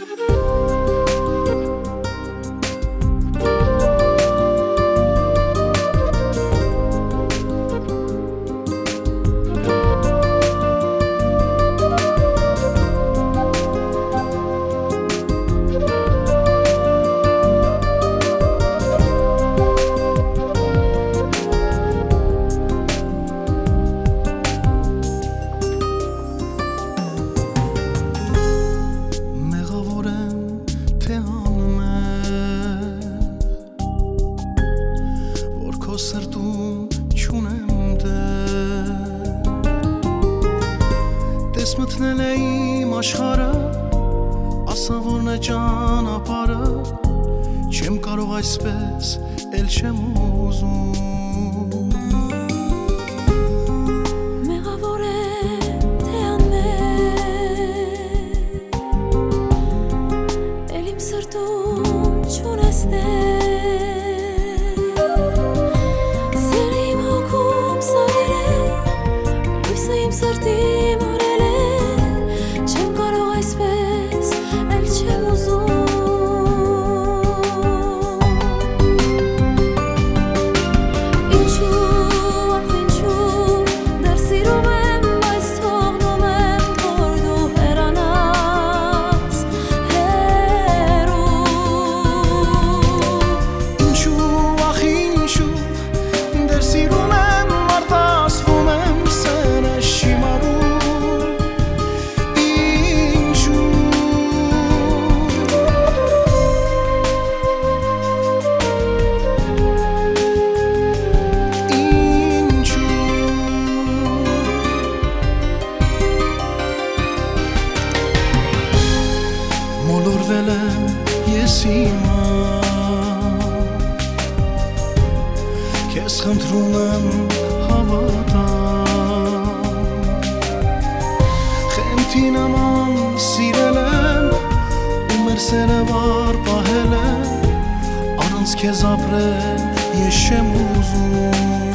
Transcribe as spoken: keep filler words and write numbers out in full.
Սրտում չունեմ դեր Տես մտնել է իմ աշխարհը ասա որն է ճանապարհը չեմ կարող այսպես էլ չեմ ուզում Մեղավոր է թե անմեղ էլ իմ սրտում չունես դեր Սրտի մորել է, չեմ կարող այսպես, էլ չեմ ուզում Ինչու, ախ ինչու, դեռ սիրում եմ, բայց թողնում եմ, որ դու հեռանաս, հեռու Ինչու, ախ ինչու, դեռ սիրում եմ, արտասվում եմ Մոլորվել եմ ես հիմա Քեզ խնդրում եմ հավատա Խենթի նման սիրել եմ ու մեր սերը վար պահել եմ Առանց քեզ ապրել ես չեմ ուզում